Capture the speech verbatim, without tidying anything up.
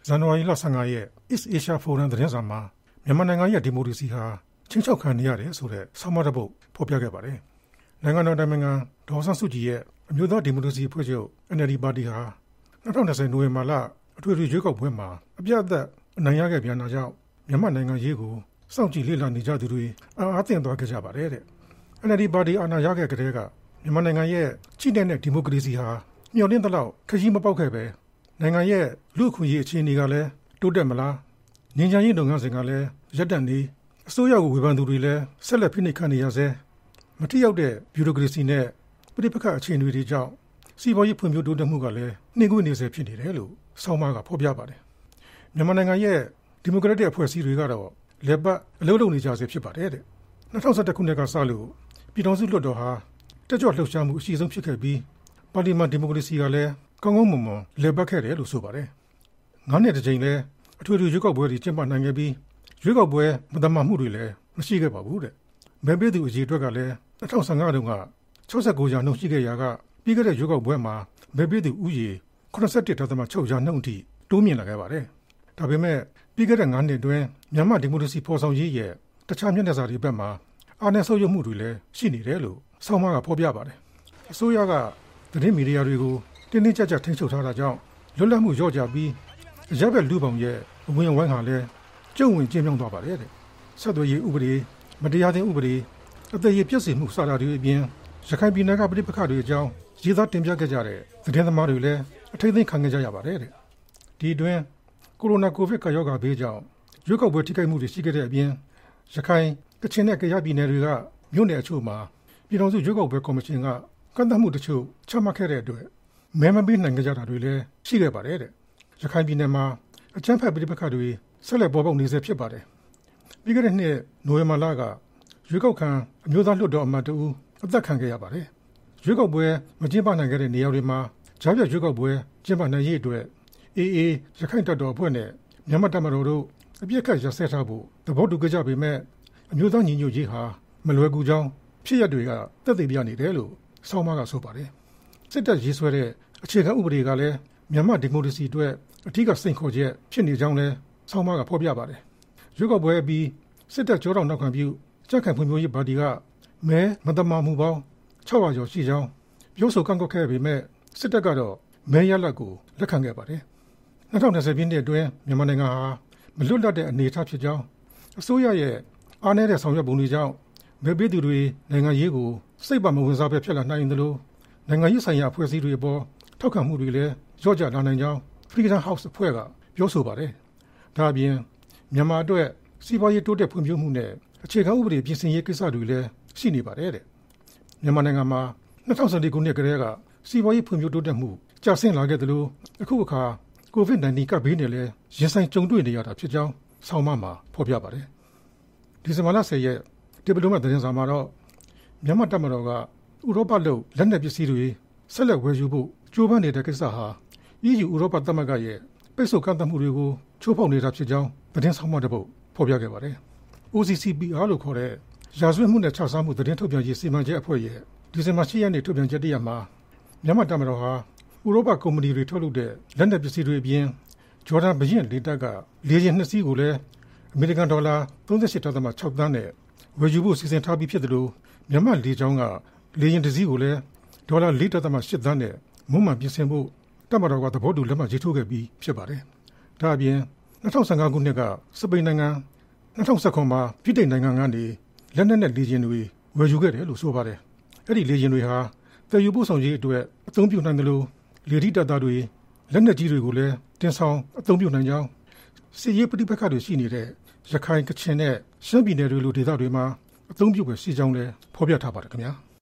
ဇန်နဝါရီလဆန်းငါရက် East Asia Forum သတင်းစာမှာမြန်မာနိုင်ငံရဲ့ဒီမိုကရေစီဟာချင်းချောက်ခံနေရတယ်ဆိုတဲ့ဆောင်းပါးတစ်ပုဒ်ဖော်ပြခဲ့ပါတယ်။နိုင်ငံတော်တိုင်ပင်ခံဒေါ်အောင်ဆန်းစုကြည်ရဲ့အမျိုးသားဒီမိုကရေစီအဖွဲ့ချုပ် အန် အယ်လ် ဒီ ပါတီဟာ၂၀၂၀နိုဝင်ဘာလအထွေထွေရွေးကောက်ပွဲမှာအပြတ်အသတ်အနိုင်ရခဲ့ပြန်တာကြောင့်မြန်မာနိုင်ငံရေးကိုစောင့်ကြည့်လေ့လာနေကြသူတွေအားအသင့်သွားခဲ့ကြပါတယ်တဲ့။ အန် အယ်လ် ဒီ ပါတီအာဏာရခဲ့တဲ့ကမြန်မာနိုင်ငံရဲ့ချိနဲ့တဲ့ဒီမိုကရေစီဟာမျှော်လင့်သလောက်ခရီးမပေါက်ခဲ့ပဲနိုင်ငံရဲ့လူ့အခွင့်အရေးအခြေအနေကလည်းတိုးတက်မလားငြိမ်းချမ်းရေးလုပ်ငန်းစဉ်ကလည်းရပ်တန့်နေအစိုးရကိုဝေဖန်သူတွေလည်းဆက်လက်ဖိနှိပ်ခံနေရဆဲမထိရောက်တဲ့ဗျူရိုကရေစီနဲ့ပဋိပက္ခအခြေအနေတွေကြောင့်စီးပွားရေးဖွံ့ဖြိုးတိုးတက်မှုကလည်းနှိမ့်ကွေးနေဆဲဖြစ်နေတယ်လို့ဆောင်းပါးကဖော်ပြပါတယ်မြန်မာနိုင်ငံရဲ့ဒီမိုကရက်တစ်အဖွဲ့အစည်းတွေကတော့လက်ပတ်အလုပ်လုပ်နေကြဆဲဖြစ်ပါတယ်တဲ့၂၀၁၁ခုနှစ်ကစလို့ပြည်ထောင်စုလွှတ်တော်ဟာတက်ကြွလှုပ်ရှားမှုအရှိဆုံးဖြစ်ခဲ့ပြီးပါလီမန်ဒီမိုကရေစီကလည်းကောင်းကောင်းမွန်မွန်လက်ပတ်ခဲ့တယ်လို့ဆိုပါတယ်ငါးနှစ်တစ်ကြိမ်လည်းအထွေထွေရွေးကောက်ပွဲတွေကျင်းပနိုင်ခဲ့ပြီးရွေးကောက်ပွဲမတမာမှုတွေလည်းမရှိခဲ့ပါဘူးတဲ့မဲပေးသူအရေးအတွက်ကလည်း၂၀၁၅တုန်းက၆၉ရာနှုန်းရှိခဲ့ရာကပြီးခဲ့တဲ့ရွေးကောက်ပွဲမှာမဲပေးသူဥယေ၈၁.၆ရာနှုန်းအထိတိုးမြင့်လာခဲ့ပါတယ်ဒါပေမဲ့ပြီးခဲ့တဲ့ငါးနှစ်အတွင်းမြန်မာဒီမိုကရေစီဖော်ဆောင်ရေးရဲ့တခြားမျက်နှာစာတွေဘက်မှာအားနည်းဆုတ်ယုတ်မှုတွေလည်းရှိနေတယ်လို့ဆောင်းပါးကဖော်ပြပါတယ်အစိုးရကသတင်းမီဒီယာတွေကိုတင်းတင်းကြပ်ကြပ်ထိန်းချုပ်ထားတာကြောင့်လွတ်လပ်မှုလျော့ကျပြီးအရပ်ဘက်လူပောင်ရဲ့အဝင်အဝိုင်းဟာလည်းကျုံဝင်ကျင်းမြောင်းသွားပါတယ်တဲ့ဆက်သွယ်ရေးဥပဒေမတရားသင်းဥပဒေအသက်ရေးပြည့်စုံမှုစတာတွေအပြင်ရခိုင်ပြည်နယ်ကပြည်ပခါတွေအကြောင်းရေးသားတင်ပြခဲ့ကြတဲ့သတင်းသမားတွေလည်းအထိတ်သိမ်းခံခဲ့ကြရပါတယ်တဲ့ဒီအတွင်းကိုရိုနာကိုဗစ်ကရောဂါဘေးကြောင့်ရွေးကောက်ပွဲထိခိုက်မှုတွေရှိခဲ့တဲ့အပြင်ရခိုင်ကချင်နဲ့ကယားပြည်နယ်တွေကမြို့နယ်အချို့မှာပြည်ထောင်စုရွေးကောက်ပွဲကော်မရှင်ကကန့်သတ်မှုတချို့ချမှတ်ခဲ့တဲ့အတွက်မဲမပေးနိုင်ကြတာတွေလည်းရှိခဲ့ပါတယ်တဲ့ရခိုင်ပြည်နယ်မှာအကြမ်းဖက်ပဋိပက္ခတွေဆက်လက်ပေါ်ပေါက်နေဆဲဖြစ်ပါတယ်ပြီးခဲ့တဲ့နှစ်နိုဝင်ဘာလကရွေးကောက်ခံအမျိုးသားလွှတ်တော်အမတ်တူအသက်ခံခဲ့ရပါတယ်ရွေးကောက်ပွဲမကျင်းပနိုင်ခဲ့တဲ့နေရာတွေမှာကြားပြရွေးကောက်ပွဲကျင်းပနိုင်ရေးအတွက် အေးအေး ရခိုင်တပ်တော်အဖွဲ့နဲ့မြန်မာတပ်မတော်တို့အပြစ်ခတ်ရစဲထားဖို့သဘောတူကြပေမဲ့အမျိုးသားညီညွတ်ရေးဟာမလွယ်ကူကြောင်းဖြစ်ရပ်တွေကသက်သေပြနေတယ်လို့ဆောင်းပါးကဆိုပါတယ်စစ်တပ်ရေးဆွဲတဲ့အခြေခံဥပဒေကလည်းမြန်မာဒီမိုကရေစီအတွက်အထူးကစိန်ခေါ်ချက်ဖြစ်နေကြောင်းလည်းဆောင်းပါးကဖော်ပြပါတယ်ရွေးကောက်ပွဲပြီးစစ်တပ်ကြောတော်နောက်ခံပြုကြက်ခံဖွံ့ဖြိုးရေးပါတီကမဲမတမာမှုပေါင်း၆ရာကျော်ရှိကြောင်းပြောဆိုကန့်ကွက်ခဲ့ပေမဲ့စစ်တပ်ကတော့မဲရလဒ်ကိုလက်ခံခဲ့ပါတယ်၂၀၂၀ပြည့်နှစ်အတွင်းမြန်မာနိုင်ငံဟာမလွတ်လပ်တဲ့အနေအထားဖြစ်ကြောင်းအစိုးရရဲ့အားနည်းတဲ့ဆောင်ရွက်ပုံတွေကြောင့်မဲပေးသူတွေနိုင်ငံရေးကိုစိတ်ပါမဝင်စားပဲဖြစ်လာနိုင်တယ်လို့နိုင်ငံရေးဆိုင်ရာအဖွဲ့အစည်းတွေအပေါ်ထောက်ခံမှုတွေလည်းလျော့ကျလာနိုင်ကြောင်း Freedom House အဖွဲ့ကပြောဆိုပါတယ်ဒါအပြင်မြန်မာအတွက်စီးပွားရေးတိုးတက်ဖွံ့ဖြိုးမှုနဲ့အခြေခံဥပဒေပြင်ဆင်ရေးကိစ္စတွေလည်းရှိနေပါတယ်တဲ့မြန်မာနိုင်ငံမှာ၂၀၁၄ခုနှစ်ကတည်းကစီးပွားရေးဖွံ့ဖြိုးတိုးတက်မှုကျဆင်းလာခဲ့တယ်လို့အခုအခါကိုဗစ်၁၉ ကပ်ဘေးနဲ့လည်းရင်ဆိုင်ကြုံတွေ့နေရတာဖြစ်ကြောင်းဆောင်းပါးမှာဖော်ပြပါတယ်ဒီဇင်ဘာလ၁၀ရက်ဒီပလိုမတ်သတင်းစာမှာတော့မြန်မာတပ်မတော်ကဥရောပလုံလက်နက်ပစ္စည်းတွေဆက်လက်ဝယ်ယူဖို့ကြိုးပမ်းနေတဲ့ကိစ္စဟာ အီးယူ ဥရောပသမဂ္ဂရဲ့ပိတ်ဆို့ကန့်သတ်မှုတွေကိုချိုးဖောက်နေတာဖြစ်ကြောင်းသတင်းဆောင်မတစ်ပုဒ်ဖော်ပြခဲ့ပါတယ် အို စီ စီ ပီ အာ လို့ခေါ်တဲ့ရာဇဝတ်မှုနဲ့ခြစားမှုသတင်းထုတ်ပြန်ရေးစီမံချက်အဖွဲ့ရဲ့ဒီဇင်ဘာ၈ရက်နေ့ထုတ်ပြန်ချက်တရမှာမြန်မာတပ်မတော်ဟာဥရောပကုမ္ပဏီတွေထုတ်လုပ်တဲ့လက်နက်ပစ္စည်းတွေအပြင်ဂျော်ဒန်ဘရင်လေတပ်ကလေယာဉ်နှစ်စီးကိုလည်းအမေရိကန်ဒေါ်လာ၃၈.၆သန်းနဲ့ဝယ်ယူဖို့စီစဉ်ထားပြီးဖြစ်တယ်လို့မြန်မာလေကြောင်းကလေယာဉ်တစ်စီးကိုလည်းဒေါ်လာ၄.၈သန်းနဲ့မွမ်းမံပြင်ဆင်ဖို့တပ်မတော်ကသဘောတူလက်မှတ်ရေးထိုးခဲ့ပြီးဖြစ်ပါတယ်ဒါအပြင်၂၀၁၅ခုနှစ်ကစပိန်နိုင်ငံ၂၀၁၇မှာပြည်ထိုင်နိုင်ငံကနေလက်နက်နဲ့လေယာဉ်တွေဝယ်ယူခဲ့တယ်လို့ဆိုပါတယ်အဲ့ဒီလေယာဉ်တွေဟာတည်ယူပို့ဆောင်ရေးအတွက်အသုံးပြုနိုင်တယ်လို့လေထီတပ်သားတွေလက်နက်ကြီးတွေကိုလည်းတင်ဆောင်အသုံးပြုနိုင်ကြောင်းစစ်ရေးပဋိပက္ခတွေရှိနေတဲ့ရခိုင်ကချင်နဲ့ရှမ်းပြည်နယ်တွေလိုဒေသတွေမှာအသုံးပြုပဲရှိကြောင်းလည်းဖော်ပြထားပါတယ်ခင်ဗျာ